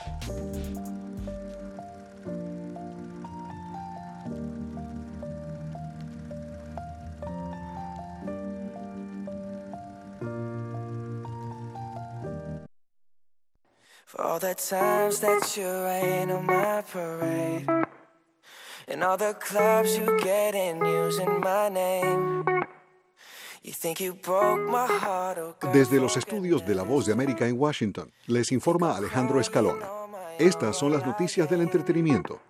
For all the times that you rain on my parade, and all the clubs you get in using my name. You think you broke my heart, oh girl. Desde los estudios de La Voz de América en Washington, les informa Alejandro Escalona. Estas son las noticias del entretenimiento.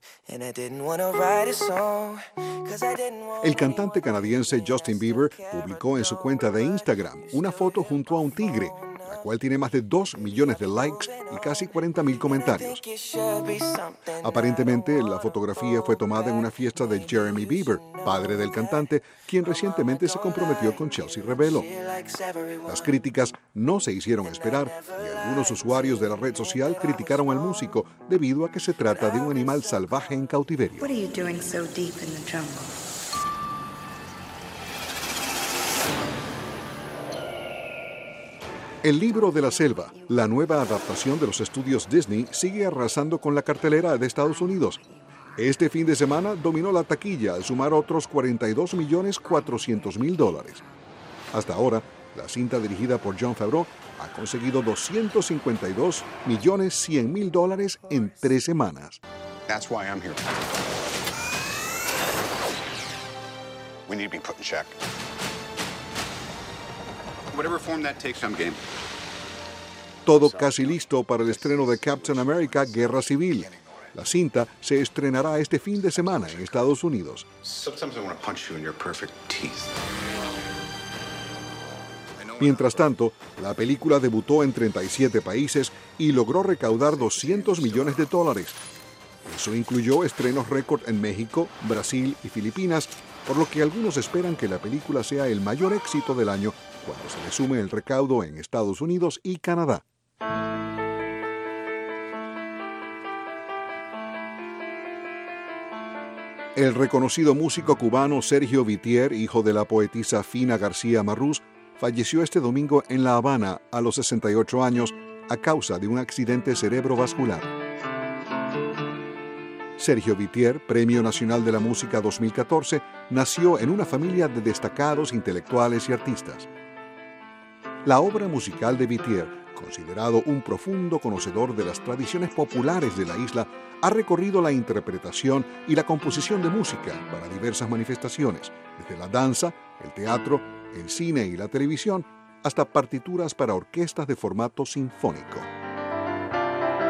El cantante canadiense Justin Bieber publicó en su cuenta de Instagram una foto junto a un tigre, la cual tiene más de 2 millones de likes y casi 40,000 comentarios. Aparentemente, la fotografía fue tomada en una fiesta de Jeremy Bieber, padre del cantante, quien recientemente se comprometió con Chelsea Rebelo. Las críticas no se hicieron esperar y algunos usuarios de la red social criticaron al músico debido a que se trata de un animal salvaje en cautiverio. El libro de la selva, la nueva adaptación de los estudios Disney, sigue arrasando con la cartelera de Estados Unidos. Este fin de semana dominó la taquilla al sumar otros $42.400.000. Hasta ahora, la cinta dirigida por Jon Favreau ha conseguido $252.100.000 en 3 semanas. That's why I'm here. We need to be put in check. Whatever form that takes, I'm game. Todo casi listo para el estreno de Captain America: Guerra Civil. La cinta se estrenará este fin de semana en Estados Unidos. Sometimes I want to punch you in your perfect teeth. Mientras tanto, la película debutó en 37 países y logró recaudar $200 millones. Eso incluyó estrenos récord en México, Brasil y Filipinas, por lo que algunos esperan que la película sea el mayor éxito del año cuando se le sume el recaudo en Estados Unidos y Canadá. El reconocido músico cubano Sergio Vitier, hijo de la poetisa Fina García Marrús, falleció este domingo en La Habana a los 68 años a causa de un accidente cerebrovascular. Sergio Vitier, Premio Nacional de la Música 2014, nació en una familia de destacados intelectuales y artistas. La obra musical de Vitier, considerado un profundo conocedor de las tradiciones populares de la isla, ha recorrido la interpretación y la composición de música para diversas manifestaciones, desde la danza, el teatro, el cine y la televisión, hasta partituras para orquestas de formato sinfónico.